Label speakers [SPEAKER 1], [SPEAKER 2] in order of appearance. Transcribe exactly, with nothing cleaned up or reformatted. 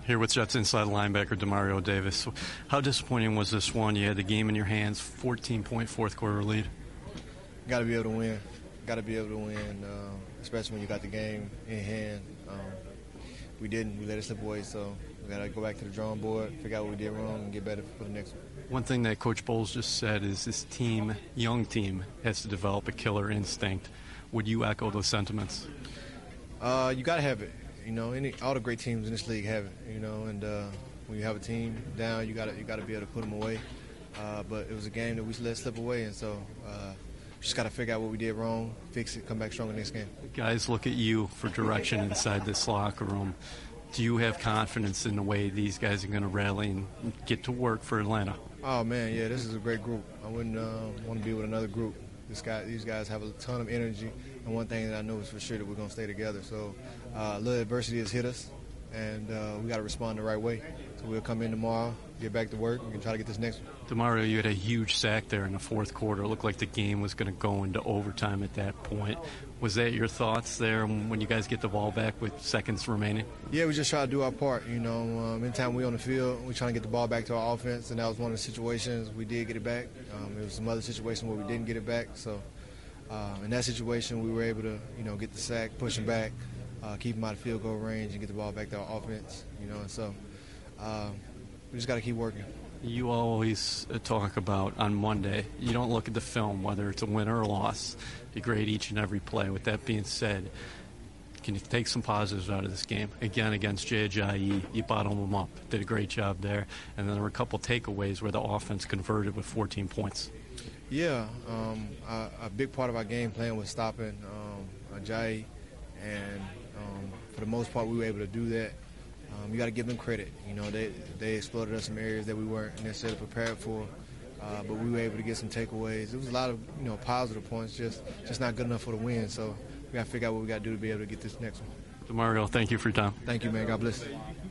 [SPEAKER 1] Here with Jets inside linebacker Demario Davis. How disappointing was this one? You had the game in your hands, fourteen-point fourth quarter lead.
[SPEAKER 2] Got to be able to win. Got to be able to win, uh, especially when you got the game in hand. Um, we didn't. We let it slip away, so we got to go back to the drawing board, figure out what we did wrong, and get better for the next one.
[SPEAKER 1] One thing that Coach Bowles just said is this team, young team, has to develop a killer instinct. Would you echo those sentiments?
[SPEAKER 2] Uh, you got to have it. You know, any all the great teams in this league have it. You know, and uh, when you have a team down, you got to you got to be able to put them away. Uh, but it was a game that we let slip away, and so uh, just got to figure out what we did wrong, fix it, come back stronger next game.
[SPEAKER 1] Guys, look at you for direction inside this locker room. Do you have confidence in the way these guys are going to rally and get to work for Atlanta?
[SPEAKER 2] Oh man, yeah, this is a great group. I wouldn't uh, want to be with another group. This guy, these guys have a ton of energy, and one thing that I know is for sure that we're going to stay together. So uh, a little adversity has hit us, and uh, we got to respond the right way. So we'll come in tomorrow, get back to work, and we can try to get this next one.
[SPEAKER 1] Demario, you had a huge sack there in the fourth quarter. It looked like the game was going to go into overtime at that point. Was that your thoughts there when you guys get the ball back with seconds remaining?
[SPEAKER 2] Yeah, we just try to do our part. You know, um, anytime we're on the field, we're trying to get the ball back to our offense, and that was one of the situations we did get it back. Um, there was some other situations where we didn't get it back. So uh, in that situation, we were able to, you know, get the sack, push them back, uh, keep them out of field goal range, and get the ball back to our offense. You know, and so uh, we just got to keep working.
[SPEAKER 1] You always talk about on Monday, you don't look at the film, whether it's a win or a loss. You grade each and every play. With that being said, can you take some positives out of this game? Again, against Jay Ajayi, you bottled them up. Did a great job there. And then there were a couple takeaways where the offense converted with fourteen points.
[SPEAKER 2] Yeah, um, a, a big part of our game plan was stopping um, Ajayi. And um, for the most part, we were able to do that. Um, you got to give them credit. You know, they they exploited us in some areas that we weren't necessarily prepared for, uh, but we were able to get some takeaways. It was a lot of you know positive points, just just not good enough for the win. So we got to figure out what we got to do to be able to get this next one.
[SPEAKER 1] Demario, thank you for your time.
[SPEAKER 2] Thank you, man. God bless.